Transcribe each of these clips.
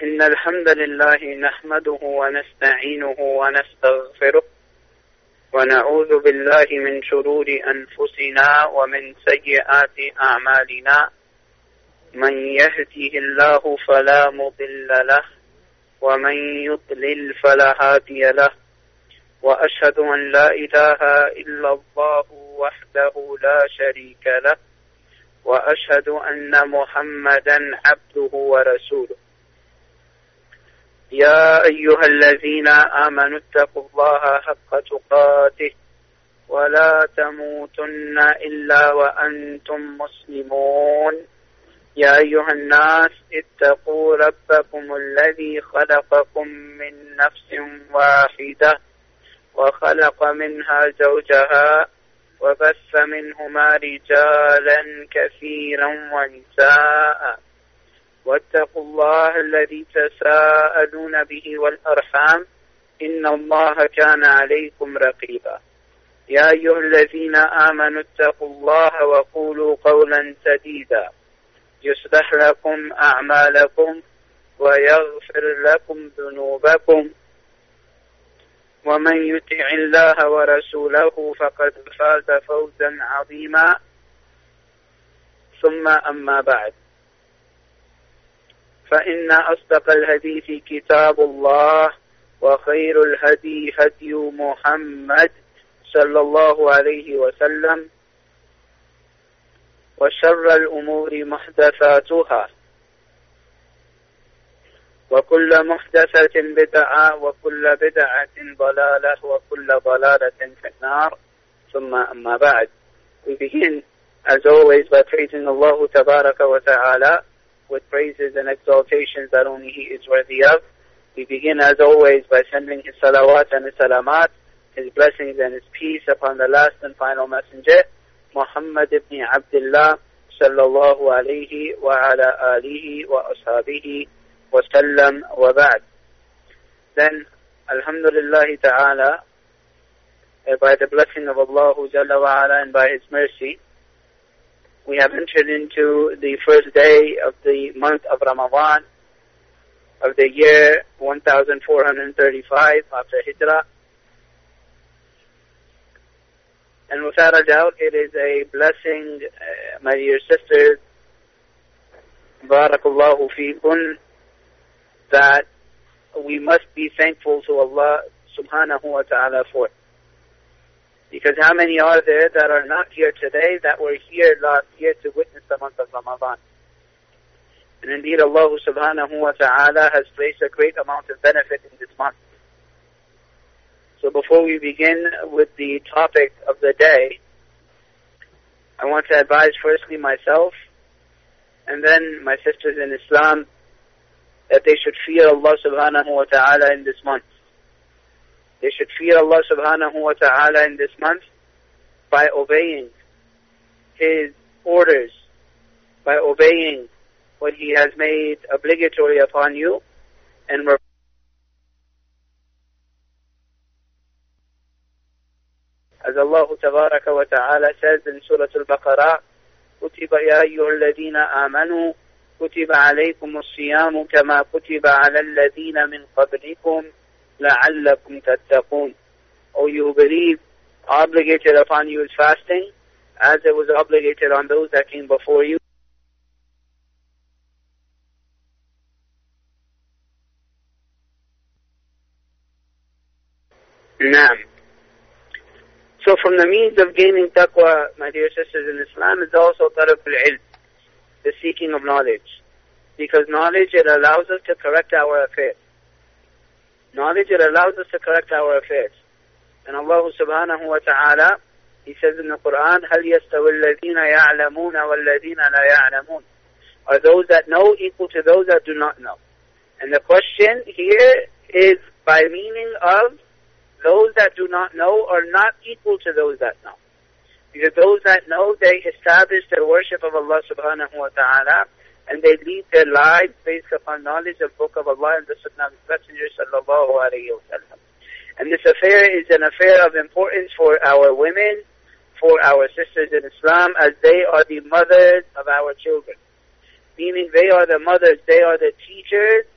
إن الحمد لله نحمده ونستعينه ونستغفره ونعوذ بالله من شرور أنفسنا ومن سيئات أعمالنا من يهده الله فلا مضل له ومن يضلل فلا هادي له وأشهد أن لا إله إلا الله وحده لا شريك له وأشهد أن محمدا عبده ورسوله يا أيها الذين آمنوا اتقوا الله حق تقاته ولا تموتن إلا وأنتم مسلمون يا أيها الناس اتقوا ربكم الذي خلقكم من نفس واحدة وخلق منها زوجها وبث منهما رجالا كثيرا ونساء واتقوا الله الذي تساءلون به والأرحام إن الله كان عليكم رقيبا يا أيها الذين آمنوا اتقوا الله وقولوا قولا سديدا يصلح لكم أعمالكم ويغفر لكم ذنوبكم ومن يطع الله ورسوله فقد فاز فوزا عظيما ثم أما بعد فإن أصدق الحديث كتاب الله وخير الهدي هدي محمد صلى الله عليه وسلم وشر الأمور محدثاتها وكل محدثة بدعة وكل بدعة ضلالة وكل ضلالة في النار ثم أما بعد. We begin as always by praising Allah Tabaraka wa Ta'ala with praises and exaltations that only He is worthy of. We begin as always by sending His salawat and His salamat, His blessings and His peace upon the last and final messenger, Muhammad ibn Abdullah sallallahu alayhi wa ala alihi wa ashabihi wa sallam wa ba'd. Then, alhamdulillah ta'ala, by the blessing of Allah Jalla wa ala and by His mercy, we have entered into the first day of the month of Ramadan of the year 1435 after Hijrah. And without a doubt, it is a blessing, my dear sisters, barakallahu feekun, that we must be thankful to Allah subhanahu wa ta'ala for. Because how many are there that are not here today that were here last year to witness the month of Ramadan? And indeed Allah subhanahu wa ta'ala has placed a great amount of benefit in this month. So before we begin with the topic of the day, I want to advise firstly myself and then my sisters in Islam that they should fear Allah subhanahu wa ta'ala in this month. They should fear Allah subhanahu wa ta'ala in this month by obeying His orders, by obeying what He has made obligatory upon you, and as Allah tabaraka wa ta'ala says in Surah Al-Baqarah, كُتِبَ يَا أَيُّهَا الَّذِينَ آمَنُوا كُتِبَ عَلَيْكُمُ الصِّيَامُ كَمَا كُتِبَ عَلَى الَّذِينَ مِنْ قَبْلِكُمْ لَعَلَّكُمْ تَتَّقُونَ. O you who believe, obligated upon you is fasting, as it was obligated on those that came before you. Naam. So from the means of gaining taqwa, my dear sisters in Islam, is also talab al-ilm, the seeking of knowledge. Because knowledge, it allows us to correct our affairs. Knowledge, it allows us to correct our affairs. And Allah subhanahu wa ta'ala, He says in the Quran, هَلْ يَسْتَوِ الَّذِينَ يَعْلَمُونَ وَالَّذِينَ لَا يَعْلَمُونَ. Are those that know equal to those that do not know? And the question here is by meaning of those that do not know are not equal to those that know. Because those that know, they establish their worship of Allah subhanahu wa ta'ala, and they lead their lives based upon knowledge of the Book of Allah and the Sunnah of the Messenger sallallahu alayhi wa sallam. And this affair is an affair of importance for our women, for our sisters in Islam, as they are the mothers of our children. Meaning they are the mothers, they are the teachers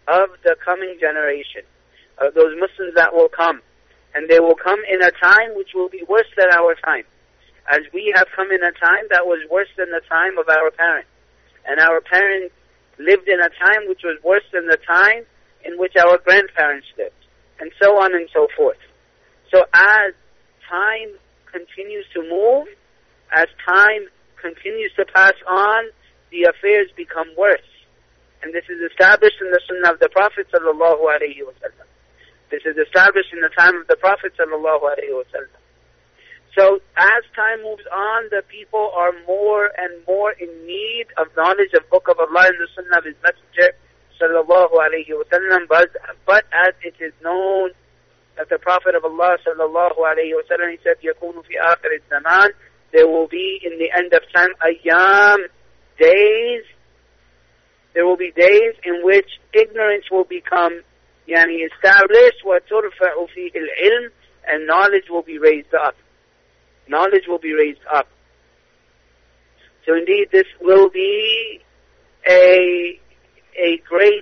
of the coming generation, of those Muslims that will come. And they will come in a time which will be worse than our time. As we have come in a time that was worse than the time of our parents. And our parents lived in a time which was worse than the time in which our grandparents lived. And so on and so forth. So as time continues to move, as time continues to pass on, the affairs become worse. And this is established in the Sunnah of the Prophet sallallahu alaihi wasallam. This is established in the time of the Prophet sallallahu alaihi wasallam. So as time moves on, the people are more and more in need of knowledge of Book of Allah and the Sunnah of His Messenger sallallahu alaihi wasallam. But as it is known that the Prophet of Allah sallallahu alaihi wasallam, he said, يَكُونُ فِي آخِرِ الزَّمَانِ, there will be in the end of time ayyam, days. There will be days in which ignorance will become established, وَتُرْفَعُ فِيهِ الْعِلْمِ, and knowledge will be raised up. Knowledge will be raised up. So indeed this will be a great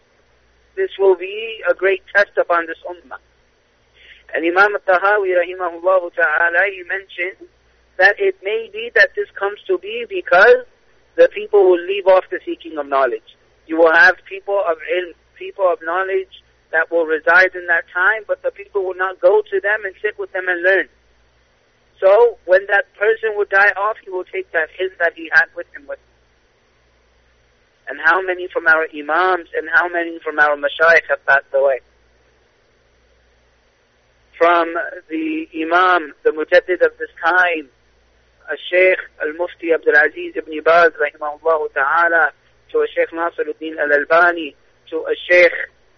test upon this ummah. And Imam al-Tahawi rahimahullah ta'ala, he mentioned that it may be that this comes to be because the people will leave off the seeking of knowledge. You will have people of ilm, people of knowledge that will reside in that time, but the people will not go to them and sit with them and learn. So when that person will die off, he will take that ilm that he had with him. And how many from our imams and how many from our mashayikh have passed away? From the imam, the mujaddid of this time, Sheikh al-Mufti Abdul Aziz ibn Baz rahimahullah ta'ala, to Sheikh Nasiruddin al-Albani, to Sheikh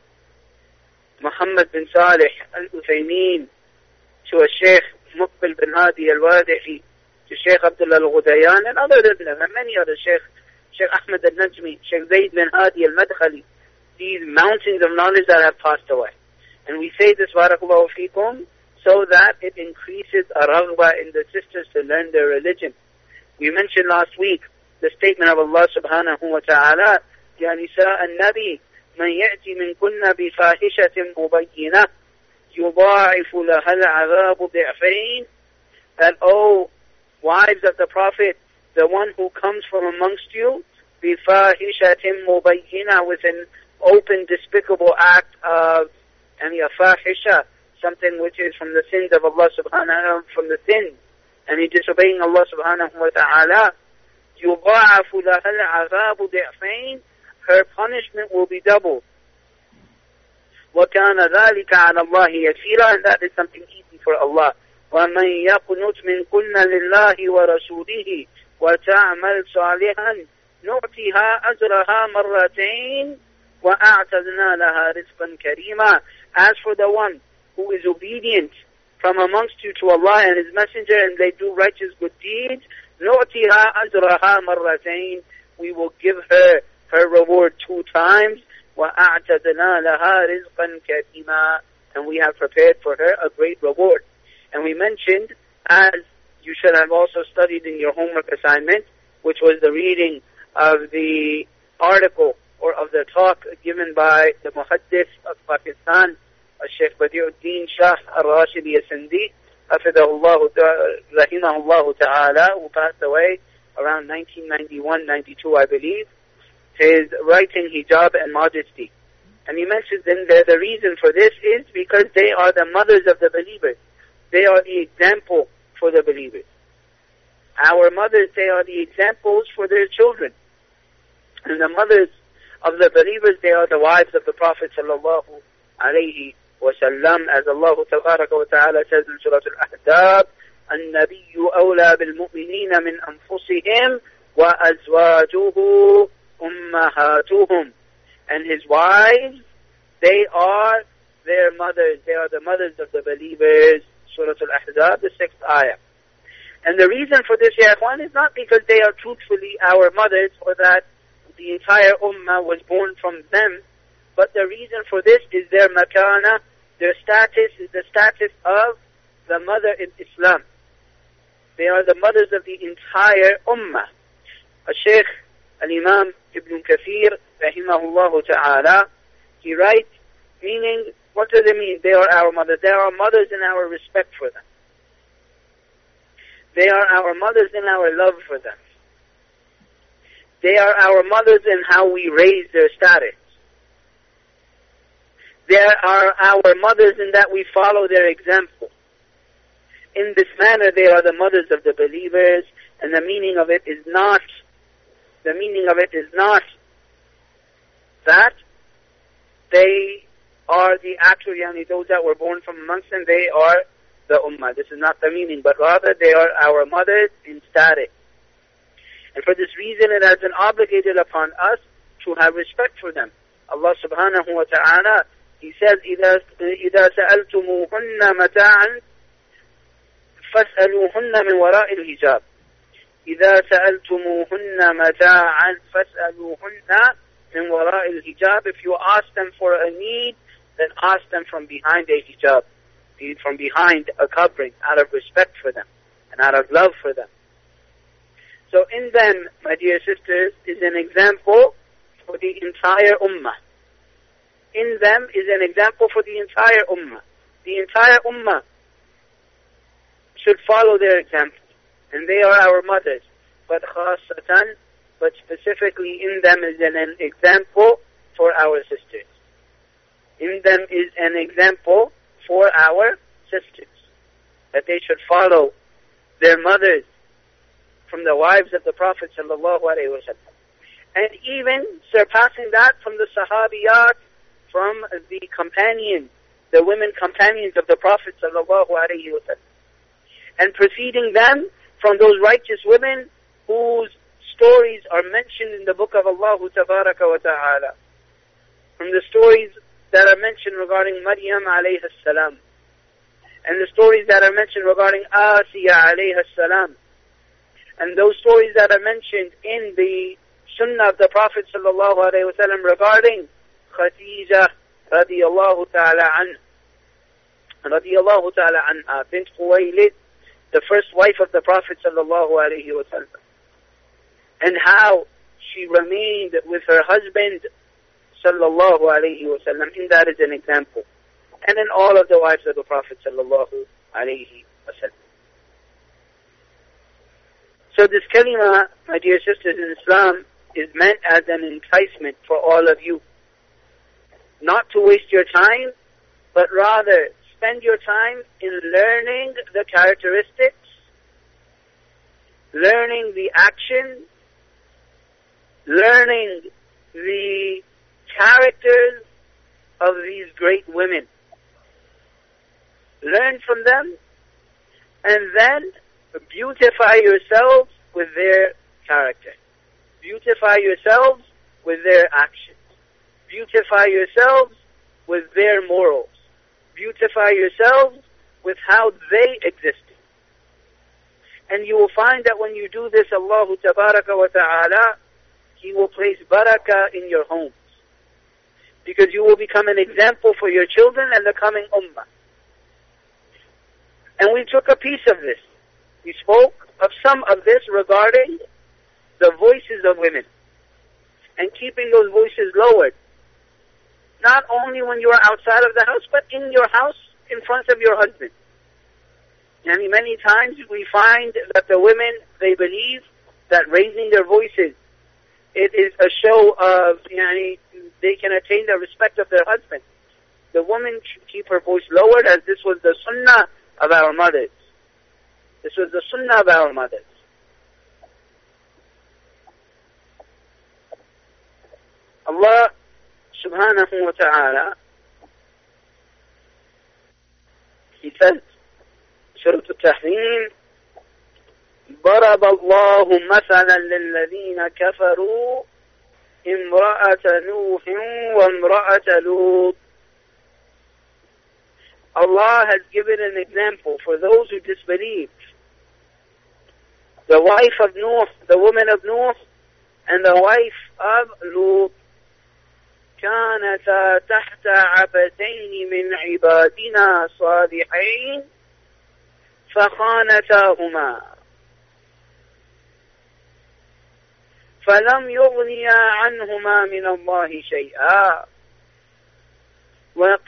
Muhammad bin Salih al-Uthaymeen, to Sheikh Muqbil bin Hadi al-Wadi'i, to Sheikh Abdullah al-Ghudayan, and other than them, and many others, Sheikh Ahmed al-Najmi, Sheikh Zayd bin Hadi al-Madkhali, these mountains of knowledge that have passed away. And we say this, barakallahu feekum, so that it increases a raghba in the sisters to learn their religion. We mentioned last week the statement of Allah subhanahu wa ta'ala, Ya nisa an-nabi, man ya'ti min kunna bi fahishatin mubayyinah, yudha'ifu laha al-'adhabu di'fayn, that, O wives of the Prophet, the one who comes from amongst you, bi fahishatin mubayyinah, with an open, despicable act of fahisha, something which is from the sins of Allah subhanahu, from the sins, and he disobeying Allah subhanahu wa ta'ala, يُضَاعَفُ لَهَا الْعَذَابُ ضِعْفَيْنِ, her punishment will be doubled. وَكَانَ ذَلِكَ عَلَى اللَّهِ يَسِيرًا, and that is something easy for Allah. وَمَنْ يَقْنُتْ مِنْ كُنَّ لِلَّهِ وَرَسُولِهِ وَتَعْمَلْ صَالِحًا نُعْتِهَا أَجْرَهَا مَرَّتَيْنِ وَأَعْتَدْنَا لَهَا رِزْقًا كَرِيمًا. As for the one who is obedient from amongst you to Allah and His Messenger, and they do righteous good deeds, نُعْتِهَا أَجْرَهَا مَرَّتَيْنِ, we will give her her reward 2 times, وَأَعْتَدْنَا لَهَا رِزْقًا كَرِيمًا, and we have prepared for her a great reward. And we mentioned, as you should have also studied in your homework assignment, which was the reading of the article or of the talk given by the Muhaddith of Pakistan, Sheikh Badiuddin Shah al-Rashidi al-Sindi, rahimahullah ta'ala, who passed away around 1991-92, I believe, his writing Hijab and Modesty. And he mentions in there the reason for this is because they are the mothers of the believers. They are the example for the believers. Our mothers, they are the examples for their children. And the mothers of the believers, they are the wives of the Prophet sallallahu alayhi wa sallam, as Allah tabaraka wa ta'ala says in Surah Al-Ahzab, النبي أولى بالمؤمنين من أنفسهم وأزواجه أمهاتهم. And his wives, they are their mothers. They are the mothers of the believers. Surah Al-Ahzab, the 6th ayah. And the reason for this, ya ikhwan, is not because they are truthfully our mothers or that the entire ummah was born from them, but the reason for this is their makana, their status is the status of the mother in Islam. They are the mothers of the entire ummah. Sheikh al-Imam Ibn Kathir, rahimahullah ta'ala, He writes, meaning, what does it mean? They are our mothers. They are our mothers in our respect for them. They are our mothers in our love for them. They are our mothers in how we raise their status. They are our mothers in that we follow their example. In this manner, they are the mothers of the believers, and the meaning of it is not that they are the actual, those that were born from amongst them, they are the ummah. This is not the meaning, but rather they are our mothers in status. And for this reason, it has been obligated upon us to have respect for them. Allah subhanahu wa ta'ala, He says, إِذَا سَأَلْتُمُوهُنَّ مَتَاعًا فَاسْأَلُوهُنَّ مِنْ وَرَاءِ الْحِجَابِ إِذَا سَأَلْتُمُوهُنَّ مَتَاعًا فَاسْأَلُوهُنَّ مِنْ وَرَاءِ الْحِجَابِ. If you ask them for a need, then ask them from behind a hijab, from behind a covering, out of respect for them and out of love for them. So in them, my dear sisters, is an example for the entire ummah. In them is an example for the entire ummah. The entire ummah should follow their example. And they are our mothers. But khasatan, but specifically in them is an example for our sisters. In them is an example for our sisters. That they should follow their mothers from the wives of the Prophet sallallahu alaihi wasallam. And even surpassing that from the sahabiyat, from the companions, the women companions of the Prophet sallallahu alaihi wasallam. And preceding them from those righteous women whose stories are mentioned in the book of Allah tabaraka wa ta'ala. From the stories that are mentioned regarding Maryam alayhi salam. And the stories that are mentioned regarding Asiya alayhi salam. And those stories that are mentioned in the Sunnah of the Prophet sallallahu alaihi wasallam regarding Khadija radiyallahu ta'ala anha bint Khuwaylid, the first wife of the Prophet sallallahu alaihi wasallam, and how she remained with her husband sallallahu alaihi wasallam. In that is an example, and in all of the wives of the Prophet sallallahu alaihi wasallam. So this kalima, my dear sisters in Islam, is meant as an enticement for all of you. Not to waste your time, but rather spend your time in learning the characteristics, learning the action, learning the characters of these great women. Learn from them, and then beautify yourselves with their character. Beautify yourselves with their actions. Beautify yourselves with their morals. Beautify yourselves with how they existed. And you will find that when you do this, Allah tabaraka wa ta'ala, He will place barakah in your homes. Because you will become an example for your children and the coming ummah. And we took a piece of this. We spoke of some of this regarding the voices of women and keeping those voices lowered. Not only when you are outside of the house, but in your house, in front of your husband. And many times we find that the women, they believe that raising their voices, it is a show of, they can attain the respect of their husband. The woman should keep her voice lowered, as this was the sunnah of our mothers. This was the sunnah of our mothers. Allah subhanahu wa ta'ala, He says, Surah Al-Tahrim, ضرب الله مثلا للذين كفروا امرأة نوح وامرأة لوط. Allah has given an example for those who disbelieved. The wife of Nuh, the woman of Nuh, and the wife of Lut. كانتا تحت عبدين من عبادنا صالحين فخانتاهما فلم يغنيا عنهما من الله شيئا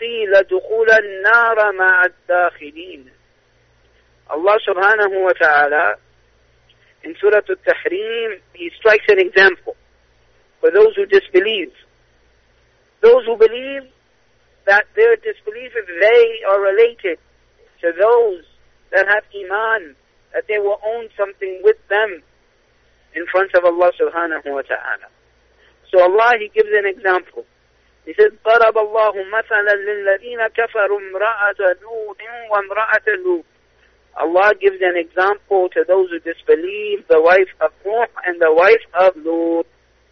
وقيل دخول النار مع الداخلين. Allah subhanahu wa ta'ala in Surah Al-Tahrim, He strikes an example for those who disbelieve. Those who believe that their disbelief, if they are related to those that have iman, that they will own something with them in front of Allah subhanahu wa ta'ala. So Allah, He gives an example. He says, ضرب الله مثلا للذين كفروا امرأة نوح وامرأة لوط. Allah gives an example to those who disbelieve, the wife of Nuh and the wife of Lut.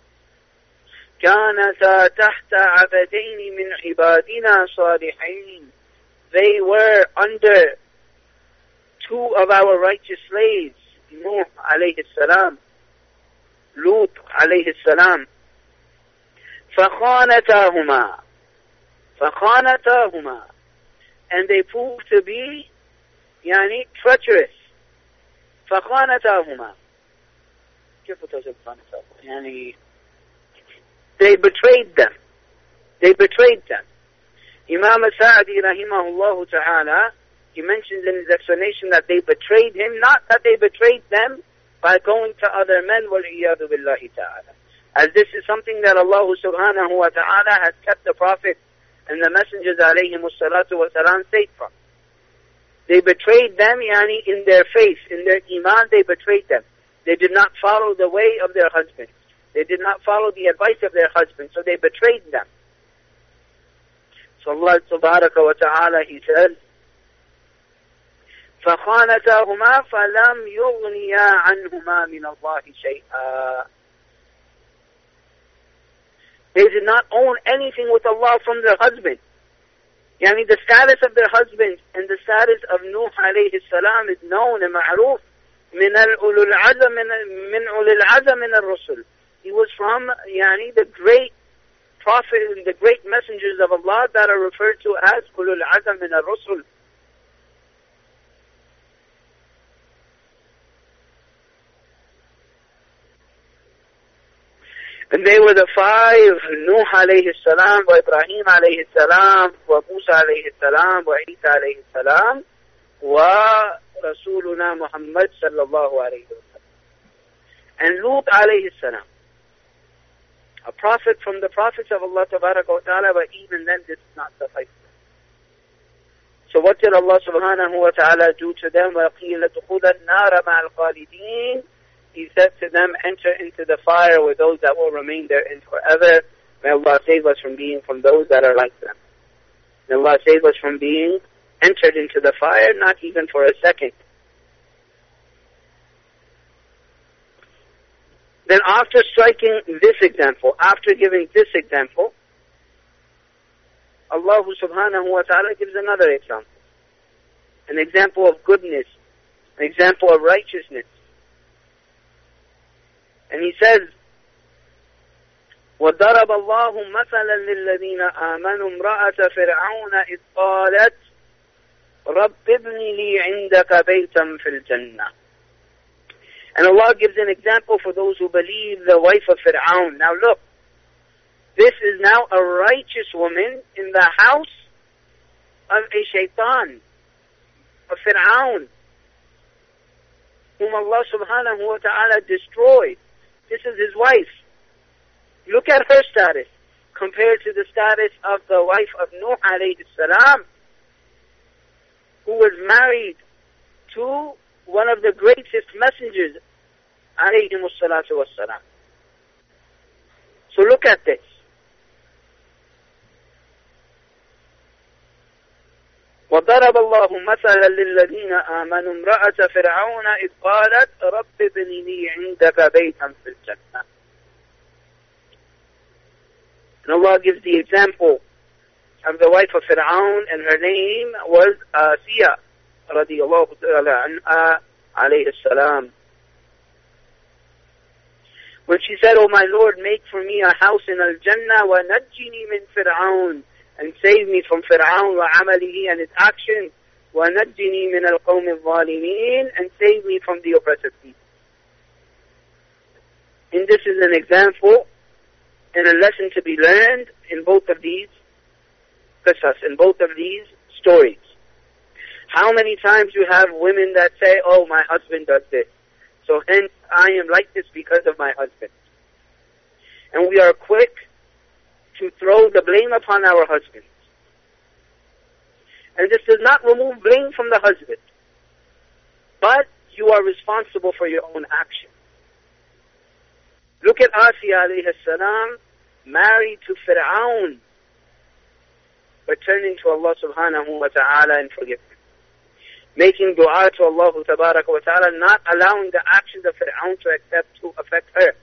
كانتا تحت عبدين من عبادنا صالحين. They were under two of our righteous slaves, Nuh alayhi salam, Lut alayhi salam. فخانتاهما. And they proved to be treacherous. فخانتاهما. كيف تجد خانتاهما؟ They betrayed them. Imam Sa'di rahimahullah ta'ala, he mentions in his explanation that they betrayed him, not that they betrayed them by going to other men, wal-iyadu billahi ta'ala. As this is something that Allah subhanahu wa ta'ala has kept the Prophet and the messengers alayhimus salatu wa salam safe from. They betrayed them, in their faith, in their iman, they betrayed them. They did not follow the way of their husbands. They did not follow the advice of their husbands, so they betrayed them. So Allah tabaraka wa ta'ala, He says, فَخَانَتَاهُمَا فَلَمْ يُغْنِيَا عَنْهُمَا مِنَ اللَّهِ شَيْئًا. They did not own anything with Allah from their husband. The status of their husband and the status of Nuh alayhi salam is known and ma'ruf من أولي العزم من الرسل. He was from the great prophet and the great messengers of Allah that are referred to as أولي العزم من الرسل. And they were the five, Nuh alayhi salam, wa Ibrahim alayhi salam, wa Musa alayhi salam, wa Isa alayhi salam, wa Rasuluna Muhammad sallallahu alayhi wa sallam. And Lut alayhi salam, a prophet from the prophets of Allah tabaraka wa ta'ala, but even then this is not suffice. So what did Allah subhanahu wa ta'ala do to them? وَقِيلَ دُخُولَ النَّارَ مَعَ الْخَالِدِينَ. He said to them, enter into the fire with those that will remain therein forever. May Allah save us from being from those that are like them. May Allah save us from being entered into the fire, not even for a second. Then after striking this example, after giving this example, Allah subhanahu wa ta'ala gives another example. An example of goodness, an example of righteousness. And He says, وَضَرَبَ اللَّهُ مَثَلًا لِلَّذِينَ آمَنُوا امْرَأَةَ فِرْعَوْنَ إِذْ قَالَتْ رَبِّ ابْنِ لِي عِنْدَكَ بَيْتًا فِي الْجَنَّةِ. And Allah gives an example for those who believe, the wife of Fir'aun. Now look, this is now a righteous woman in the house of a shaitan, of Fir'aun, whom Allah subhanahu wa ta'ala destroyed. This is his wife. Look at her status compared to the status of the wife of Nuh alayhi salam, who was married to one of the greatest messengers alayhimu salatu wassalam. So look at this. وضرب الله مثلا للذين آمنوا امرأة فرعون إذ قالت رب ابن لي عندك بيتا في الجنة. And Allah gives the example of the wife of Fir'aun, and her name was Asiya radiyallahu ta'ala anha alayhi salam. When she said, "Oh my Lord, make for me a house in Al-Jannah wa najjini min Fir'aun," and save me from Fir'aun wa amalihi and his actions, wa najjini min al-qawm al-zalimin, and save me from the oppressive people. And this is an example and a lesson to be learned in both of these qisas, in both of these stories. How many times you have women that say, oh, my husband does this, so hence I am like this because of my husband. And we are quick to throw the blame upon our husbands. And this does not remove blame from the husband, but you are responsible for your own action. Look at Asiya alayhi salam, married to Fir'aun, returning to Allah subhanahu wa ta'ala and forgiveness. Making dua to Allah tabaraka wa ta'ala, not allowing the actions of Fir'aun to affect her.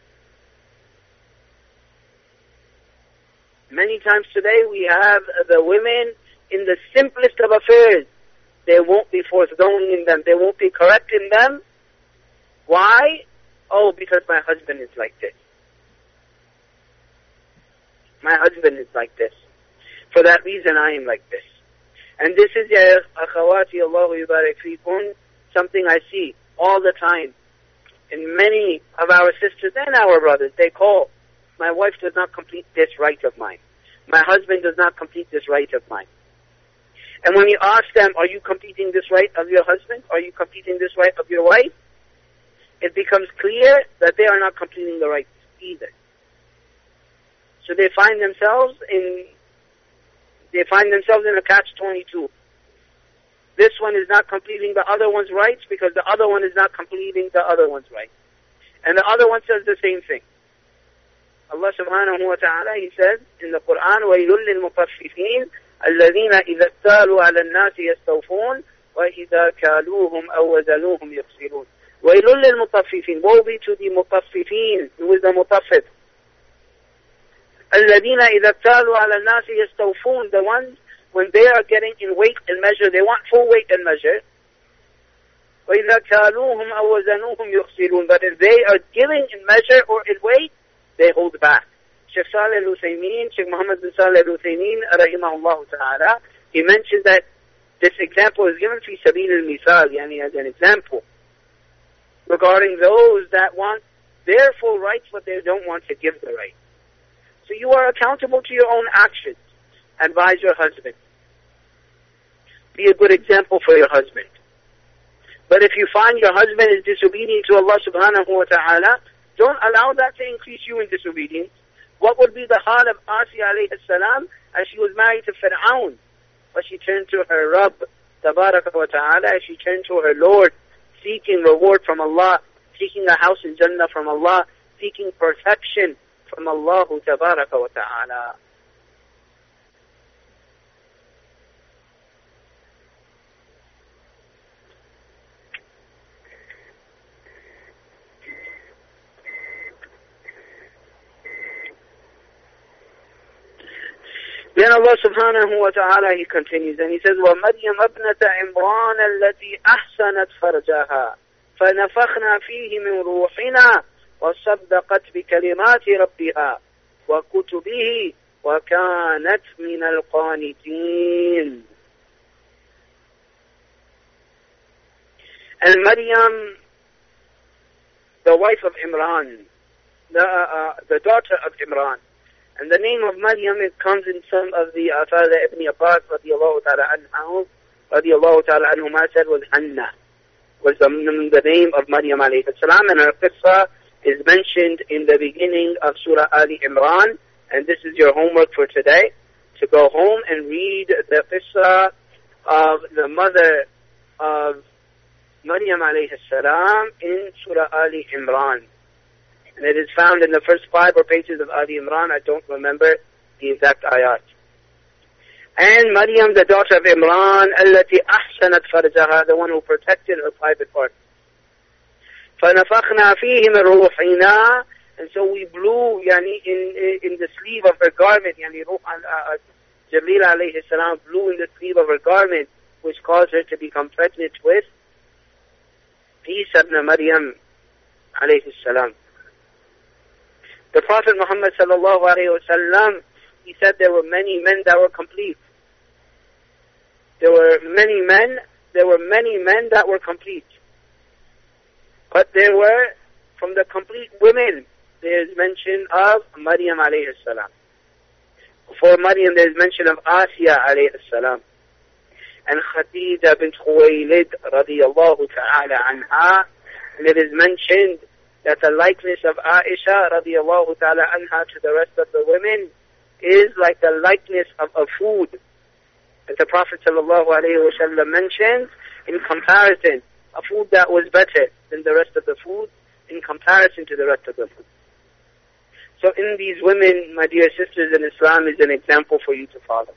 Many times today we have the women in the simplest of affairs. They won't be forthgoing in them. They won't be correct in them. Why? Oh, because my husband is like this. My husband is like this. For that reason I am like this. And this is, ya akhawati, Allahu yubarak feekum, something I see all the time in many of our sisters and our brothers. They call, my wife does not complete this right of mine. My husband does not complete this right of mine. And when you ask them, are you completing this right of your husband? Are you completing this right of your wife? It becomes clear that they are not completing the rights either. So they find themselves in a catch-22. This one is not completing the other one's rights because the other one is not completing the other one's rights. And the other one says the same thing. Allah subhanahu wa ta'ala, He says in the Quran, وَيْلٌ لِلْمُطَفِّفِينَ الَّذِينَ إِذَا اكْتَالُوا عَلَى النَّاسِ يَسْتَوْفُونَ وَإِذَا كَالُوهُمْ أَوْ وَزَنُوهُمْ يُخْسِرُونَ وَيْلٌ لِلْمُطَفِّفِينَ. Woe be to the mutaffifin. Who is the mutaffif? الَّذِينَ إِذَا اكْتَالُوا عَلَى النَّاسِ يَسْتَوْفُونَ. The ones, when they are getting in weight and measure, they want full weight and measure. وَإِذَا كَالُوهُمْ أَوْ وَزَنُوهُمْ يُخْسِرُونَ. But if they are giving in measure or in weight, they hold back. Sheikh Saleh al-Uthaymeen, Sheikh Muhammad bin Saleh al-Uthaymeen, rahimahullah ta'ala, he mentioned that this example is given fi sabil al-misal, yani as an example, regarding those that want their full rights, but they don't want to give the right. So you are accountable to your own actions. Advise your husband. Be a good example for your husband. But if you find your husband is disobedient to Allah subhanahu wa ta'ala, don't allow that to increase you in disobedience. What would be the hal of Asiya alayhi salam as she was married to Fir'aun? But she turned to her Rabb, tabaraka wa ta'ala, she turned to her Lord, seeking reward from Allah, seeking a house in Jannah from Allah, seeking protection from Allah tabaraka wa ta'ala. Then Allah subhanahu wa ta'ala, He continues and He says, وَمَرْيَمَ ابْنَةَ عِمْرَانَ الَّتِي أَحْسَنَتْ فَرْجَهَا فَنَفَخْنَا فِيهِ مِنْ رُوحِنَا وَصَدَّقَتْ بِكَلِمَاتِ رَبِّهَا وَكُتُبِهِ وَكَانَتْ مِنَ الْقَانِتِينَ. And Maryam, the wife of Imran, the daughter of Imran. And the name of Maryam, it comes in some of the Athar that Ibn Abbas radiallahu ta'ala anhuma said was Hanna, was the name of Maryam alayhi salam, and her qissa is mentioned in the beginning of Surah Ali Imran, and this is your homework for today, to go home and read the qissa of the mother of Maryam alayhi salam in Surah Ali Imran. And it is found in the first 5 pages of Ali Imran. I don't remember the exact ayat. And Maryam, the daughter of Imran, التي أحسنت فرجها, the one who protected her private part. فنفخنا فيه من روحنا, and so we blew, yani, in the sleeve of her garment, yani Jibreel alayhi salam blew in the sleeve of her garment, which caused her to become pregnant with Isa ibn Maryam alayhi salam. The Prophet Muhammad sallallahu alayhi wa sallam, he said there were many men that were complete. There were many men that were complete. But there were, from the complete women, there is mention of Maryam alayhi salam. For Maryam, there is mention of Asiya alayhi salam, and Khadija bint Khuwaylid radiyallahu ta'ala anha, and it is mentioned that the likeness of Aisha radiyallahu ta'ala anha to the rest of the women is like the likeness of a food. As the Prophet sallallahu alayhi wa sallam mentions, in comparison, a food that was better than the rest of the food, in comparison to the rest of the food. So in these women, my dear sisters in Islam, is an example for you to follow.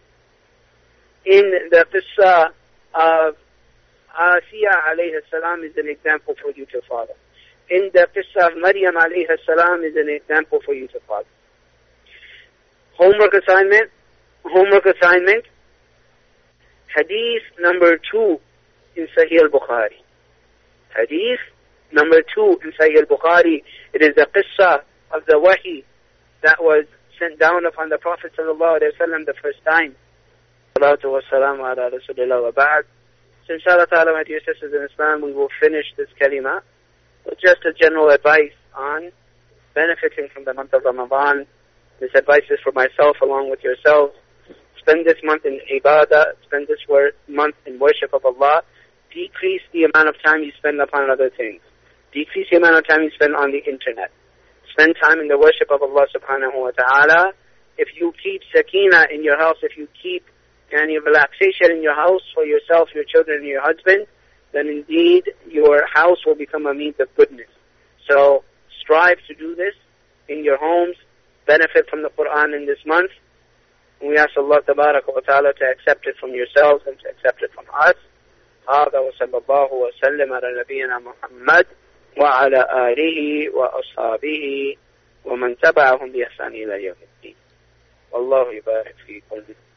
In the qissa of Asiya alayhi salam is an example for you to follow. In the qissa of Maryam alayhi salam is an example for you to follow. Homework assignment. Hadith number 2 in Sahih al-Bukhari. Hadith number 2 in Sahih al-Bukhari. It is the qissa of the wahi that was sent down upon the Prophet sallallahu alaihi wasallam the first time. Salatu wa salamu ala rasulillah wa ba'd. So inshallah ta'ala, my dear sisters in Islam, we will finish this kalima with just a general advice on benefiting from the month of Ramadan. This advice is for myself along with yourselves. Spend this month in ibadah, spend this month in worship of Allah. Decrease the amount of time you spend upon other things. Decrease the amount of time you spend on the internet. Spend time in the worship of Allah subhanahu wa ta'ala. If you keep sakina in your house, if you keep any relaxation in your house for yourself, your children, and your husband, then indeed your house will become a means of goodness. So strive to do this in your homes. Benefit from the Quran in this month. We ask Allah tabaraka wa ta'ala to accept it from yourselves and to accept it from us. هذا وصلى الله وسلم على نبينا محمد وعلى آله وأصحابه ومن تبعهم بإحسان إلى يوم الدين. والله يبارك فيكم.